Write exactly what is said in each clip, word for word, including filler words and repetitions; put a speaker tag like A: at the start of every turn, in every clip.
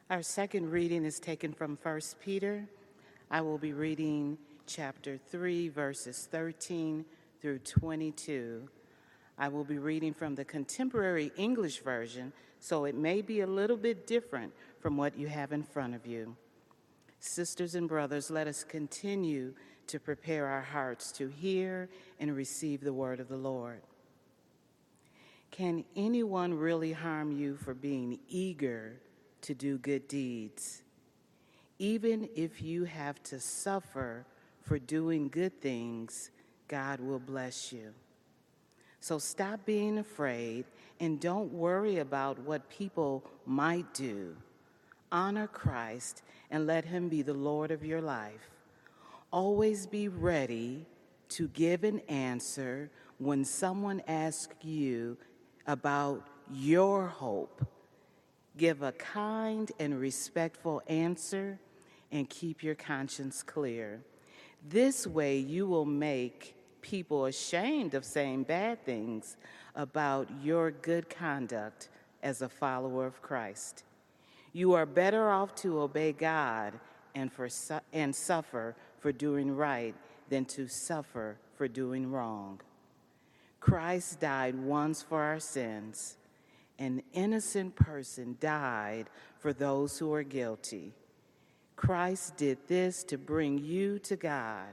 A: Our second reading is taken from First Peter. I will be reading chapter three, verses thirteen through twenty-two. I will be reading from the Contemporary English Version, so it may be a little bit different from what you have in front of you. Sisters and brothers, let us continue to prepare our hearts to hear and receive the word of the Lord. Can anyone really harm you for being eager to do good deeds? Even if you have to suffer for doing good things, God will bless you. So stop being afraid and don't worry about what people might do. Honor Christ and let him be the Lord of your life. Always be ready to give an answer when someone asks you about your hope. Give a kind and respectful answer and keep your conscience clear. This way you will make people ashamed of saying bad things about your good conduct as a follower of Christ. You are better off to obey God and for su- and suffer for doing right than to suffer for doing wrong. Christ died once for our sins. An innocent person died for those who are guilty. Christ did this to bring you to God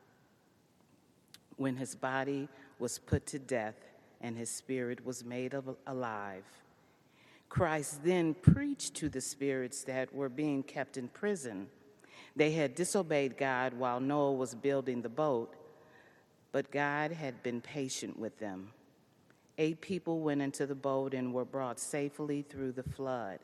A: when his body was put to death and his spirit was made alive. Christ then preached to the spirits that were being kept in prison. They had disobeyed God while Noah was building the boat, but God had been patient with them. Eight people went into the boat and were brought safely through the flood.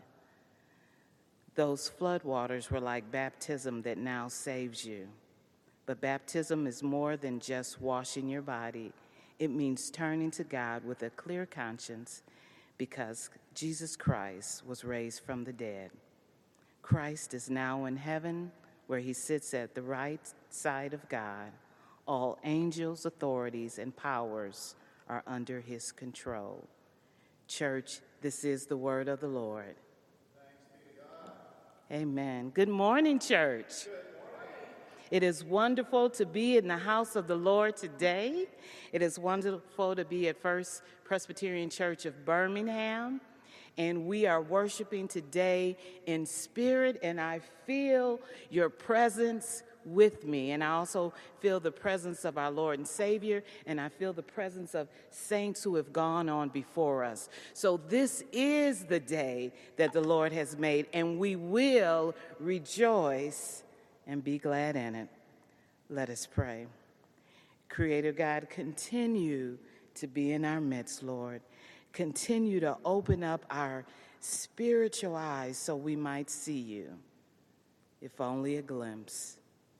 A: Those flood waters were like baptism that now saves you. But baptism is more than just washing your body. It means turning to God with a clear conscience because Jesus Christ was raised from the dead. Christ is now in heaven where he sits at the right side of God. All angels, authorities, and powers are under his control. Church, this is the word of the Lord.
B: Thanks be to God.
A: Amen. Good morning, church.
B: Good morning.
A: It is wonderful to be in the house of the Lord today. It is wonderful to be at First Presbyterian Church of Birmingham. And we are worshiping today in spirit, and I feel your presence with me. And I also feel the presence of our Lord and Savior, and I feel the presence of saints who have gone on before us. So this is the day that the Lord has made, and we will rejoice and be glad in it. Let us pray. Creator God, continue to be in our midst, Lord. Continue to open up our spiritual eyes so we might see you, if only a glimpse.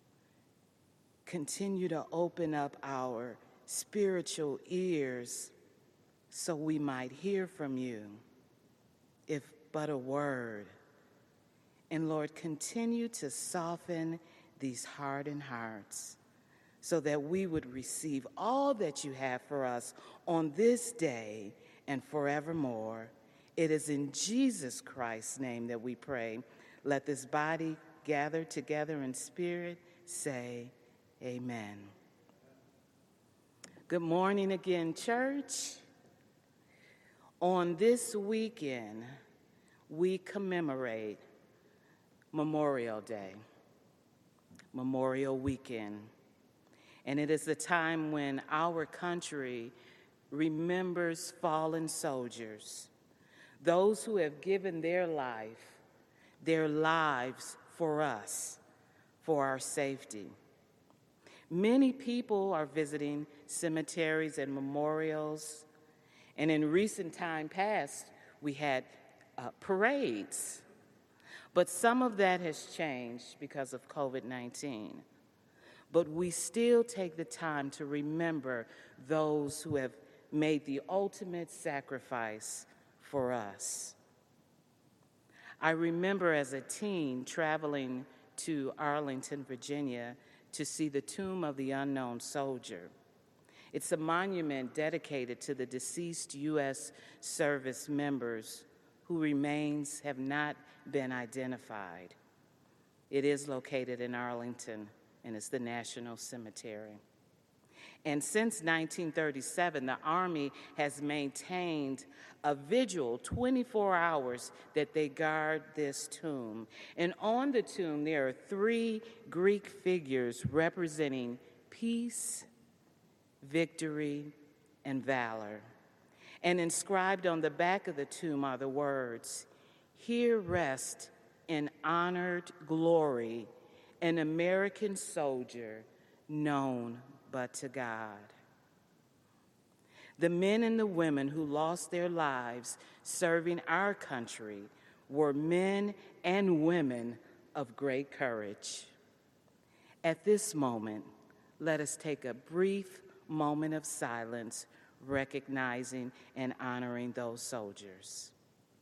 A: Continue to open up our spiritual ears so we might hear from you, if but a word. And Lord, continue to soften these hardened hearts so that we would receive all that you have for us on this day and forevermore. It is in Jesus Christ's name that we pray. Let this body gather together in spirit say, amen. Good morning again, church. On this weekend, we commemorate Memorial Day, Memorial Weekend. And it is the time when our country remembers fallen soldiers, those who have given their life, their lives for us, for our safety. Many people are visiting cemeteries and memorials, and in recent time past, we had uh, parades. But some of that has changed because of covid nineteen. But we still take the time to remember those who have made the ultimate sacrifice for us. I remember as a teen traveling to Arlington, Virginia, to see the Tomb of the Unknown Soldier. It's a monument dedicated to the deceased U S service members whose remains have not been identified. It is located in Arlington, and it's the National Cemetery. And since nineteen thirty-seven, the Army has maintained a vigil twenty-four hours that they guard this tomb. And on the tomb, there are three Greek figures representing peace, victory, and valor. And inscribed on the back of the tomb are the words, "Here rest in honored glory an American soldier known but to God." The men and the women who lost their lives serving our country were men and women of great courage. At this moment, let us take a brief moment of silence, recognizing and honoring those soldiers.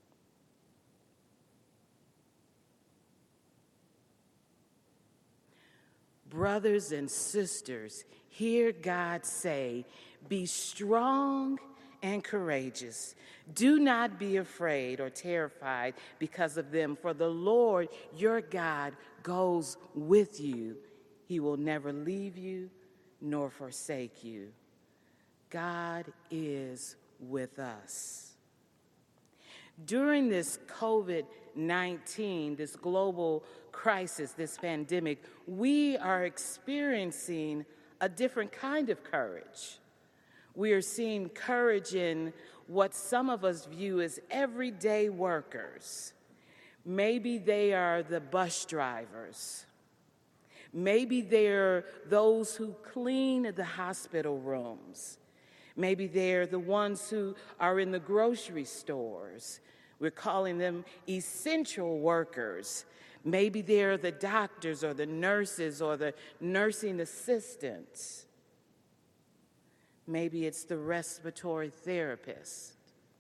A: Brothers and sisters, hear God say, "Be strong and courageous. Do not be afraid or terrified because of them, for the Lord your God goes with you. He will never leave you nor forsake you." God is with us. During this COVID nineteen, this global crisis, this pandemic, we are experiencing a different kind of courage. We are seeing courage in what some of us view as everyday workers. Maybe they are the bus drivers. Maybe they're those who clean the hospital rooms. Maybe they're the ones who are in the grocery stores. We're calling them essential workers. Maybe they're the doctors or the nurses or the nursing assistants. Maybe it's the respiratory therapist.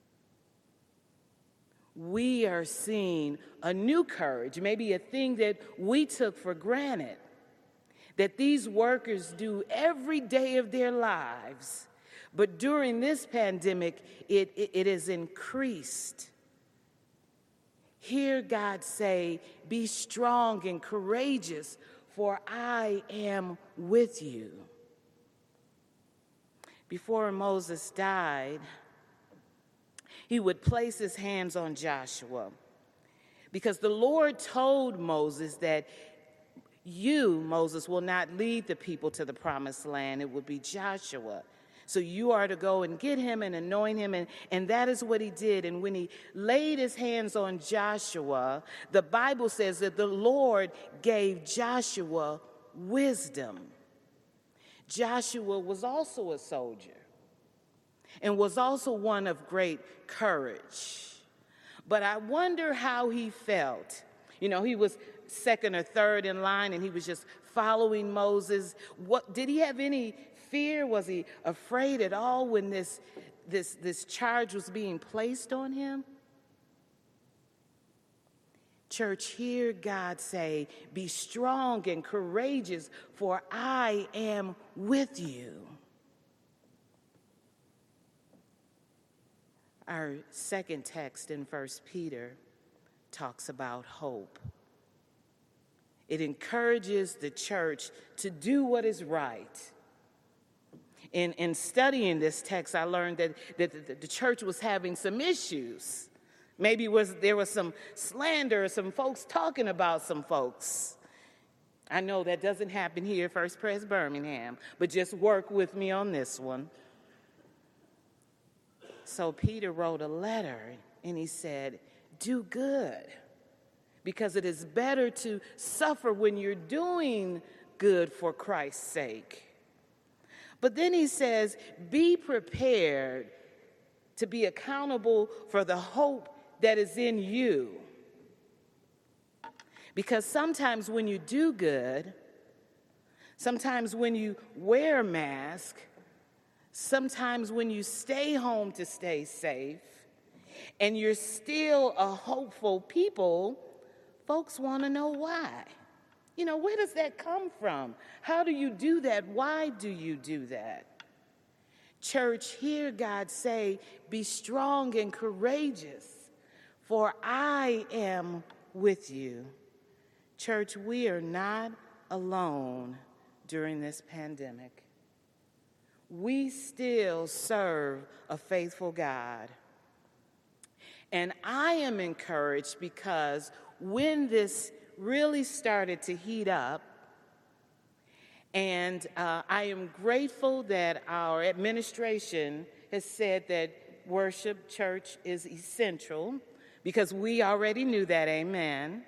A: We are seeing a new courage, maybe a thing that we took for granted, that these workers do every day of their lives. But during this pandemic, it, it, it has increased. Hear God say, "Be strong and courageous, for I am with you." Before Moses died, he would place his hands on Joshua, because the Lord told Moses that you, Moses, will not lead the people to the promised land. It would be Joshua. So you are to go and get him and anoint him, and, and that is what he did. And when he laid his hands on Joshua, the Bible says that the Lord gave Joshua wisdom. Joshua was also a soldier and was also one of great courage. But I wonder how he felt. You know, he was second or third in line, and he was just following Moses. What did he have any fear? Was he afraid at all when this, this, this charge was being placed on him? Church, hear God say, "Be strong and courageous, for I am with you." Our second text in First Peter talks about hope. It encourages the church to do what is right. In, in studying this text, I learned that, that the, the church was having some issues. Maybe was, there was some slander, some folks talking about some folks. I know that doesn't happen here at First Pres Birmingham, but just work with me on this one. So Peter wrote a letter, and he said, "Do good, because it is better to suffer when you're doing good for Christ's sake." But then he says, "Be prepared to be accountable for the hope that is in you." Because sometimes when you do good, sometimes when you wear a mask, sometimes when you stay home to stay safe, and you're still a hopeful people, folks want to know why. You know, where does that come from? How do you do that? Why do you do that? Church, hear God say, "Be strong and courageous, for I am with you. Church, we are not alone during this pandemic. We still serve a faithful God. And I am encouraged because when this really started to heat up, and uh, I am grateful that our administration has said that worship, church is essential, because we already knew that, amen.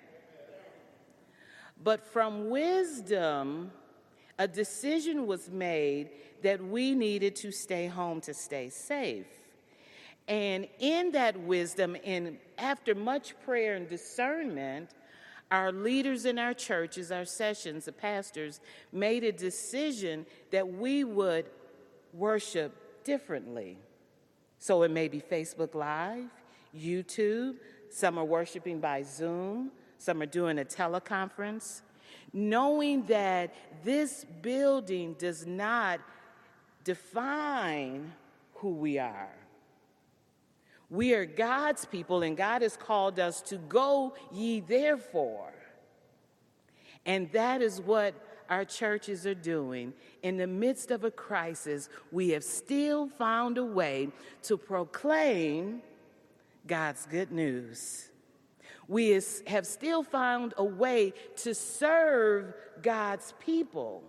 A: But from wisdom, a decision was made that we needed to stay home to stay safe. And in that wisdom, and after much prayer and discernment, our leaders in our churches, our sessions, the pastors, made a decision that we would worship differently. So it may be Facebook Live, YouTube, some are worshiping by Zoom, some are doing a teleconference, knowing that this building does not define who we are. We are God's people, and God has called us to go ye therefore. And that is what our churches are doing. In the midst of a crisis, we have still found a way to proclaim God's good news. We have still found a way to serve God's people.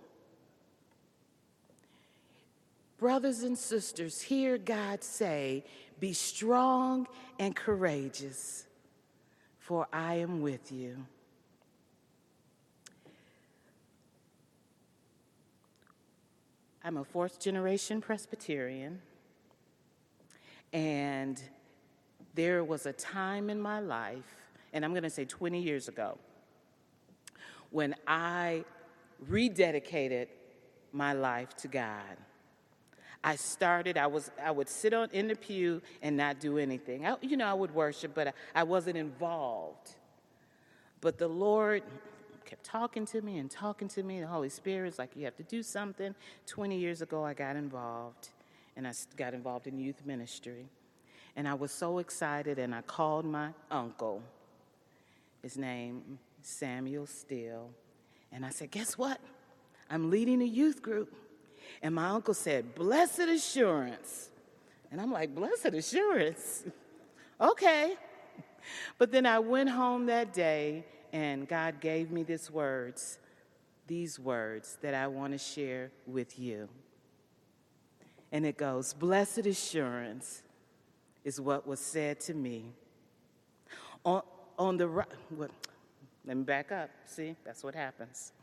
A: Brothers and sisters, hear God say, be strong and courageous, for I am with you. I'm a fourth generation Presbyterian, and there was a time in my life, and I'm going to say twenty years ago, when I rededicated my life to God. I started, I was, I would sit on in the pew and not do anything. I, you know, I would worship, but I, I wasn't involved. But the Lord kept talking to me and talking to me. The Holy Spirit's like, you have to do something. twenty years ago, I got involved, and I got involved in youth ministry. And I was so excited, and I called my uncle. His name is Samuel Steele. And I said, guess what? I'm leading a youth group. And my uncle said, blessed assurance. And I'm like, blessed assurance? Okay. But then I went home that day, and God gave me these words, these words that I want to share with you. And it goes, blessed assurance is what was said to me. On, on the right, well, let me back up. See, that's what happens.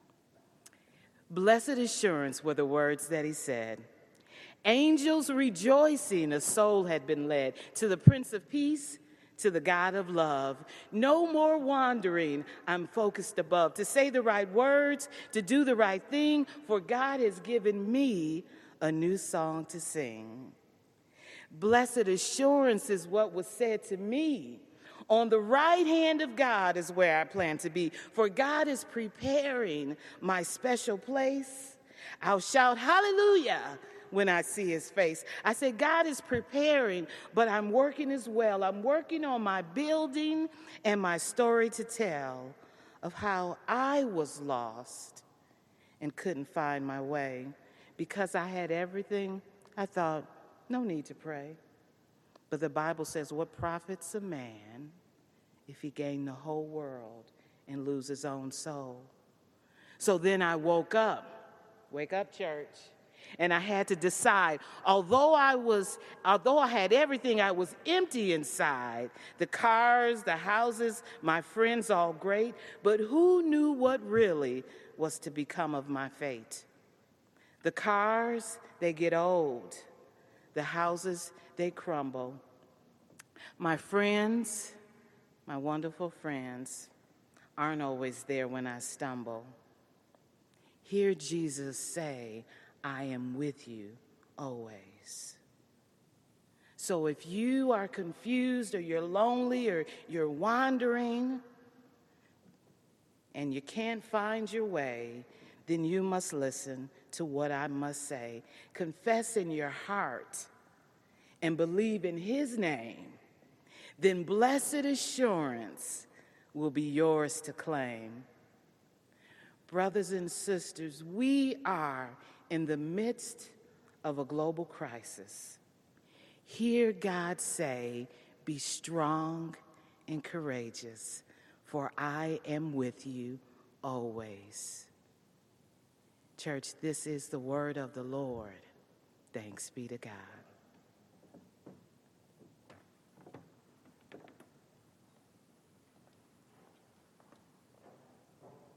A: Blessed assurance were the words that he said. Angels rejoicing, a soul had been led to the Prince of Peace, to the God of love. No more wandering, I'm focused above. To say the right words, to do the right thing, for God has given me a new song to sing. Blessed assurance is what was said to me. On the right hand of God is where I plan to be, for God is preparing my special place. I'll shout hallelujah when I see his face. I said, God is preparing, but I'm working as well. I'm working on my building and my story to tell of how I was lost and couldn't find my way. Because I had everything, I thought, no need to pray. But the Bible says, what profits a man if he gain the whole world and lose his own soul? So then I woke up. Wake up, church. And I had to decide, although I was, although I had everything, I was empty inside. The cars, the houses, my friends, all great. But who knew what really was to become of my fate? The cars, they get old. The houses, they crumble. My friends, my wonderful friends, aren't always there when I stumble. Hear Jesus say, I am with you always. So if you are confused or you're lonely or you're wandering and you can't find your way, then you must listen to what I must say. Confess in your heart and believe in his name then blessed assurance will be yours to claim. Brothers and sisters, we are in the midst of a global crisis. Hear God say, "Be strong and courageous, for I am with you always." Church, this is the word of the Lord. Thanks be to God.